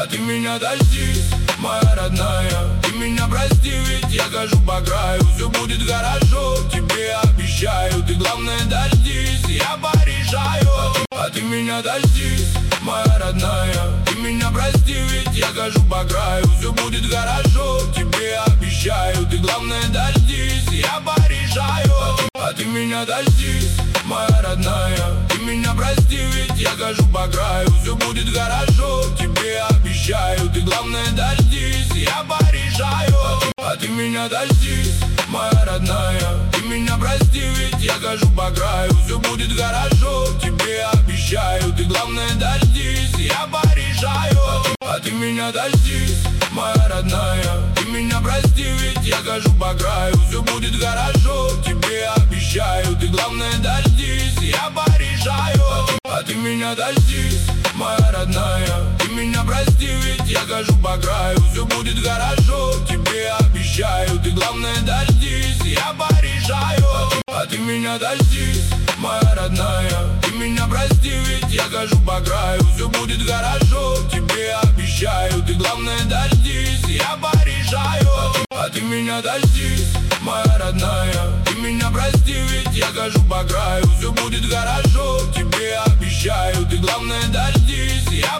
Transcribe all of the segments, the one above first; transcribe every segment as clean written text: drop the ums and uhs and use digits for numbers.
ты меня дождись, моя родная. Ты меня прости, ведь я хожу по краю. Все будет хорошо, тебе обещаю. Ты главное дождись, я порешаю. Ты меня дождись, моя родная. Ты меня прости, ведь я хожу по краю. Все будет хорошо, тебе обещаю. Ты главное дождись, я порешаю. Ты меня дождись, моя родная. Ты меня прости, ведь я хожу по краю. Все будет хорошо, тебе обещаю. Ты главное дождись, я порешаю. Ты меня дождись, моя родная. Ты меня прости, ведь я хожу по краю. Все будет хорошо, тебе обещаю. Ты главное дождись, я порешаю. Ты меня дождись, моя родная. Ты меня прости, ведь я хожу по краю. Все будет хорошо, тебе обещаю. Ты главное дождись, я порешаю. Ты меня дождись, моя родная. Ты меня прости, ведь я хожу по краю. Все будет хорошо, тебе обещаю. Ты главное дождись, я порешаю. Ты меня дождись, моя родная. Ты меня прости, ведь я хожу по краю. Все будет хорошо, тебе обещаю. Ты главное дождись, я порешаю. Ты меня дождись, моя родная. Ты меня прости, ведь я хожу по краю. Все будет хорошо, тебе обещаю. Ты главное дождись, я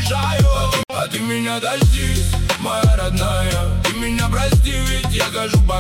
порешаю. Ты меня дождись, моя родная. Ты меня прости, ведь я хожу по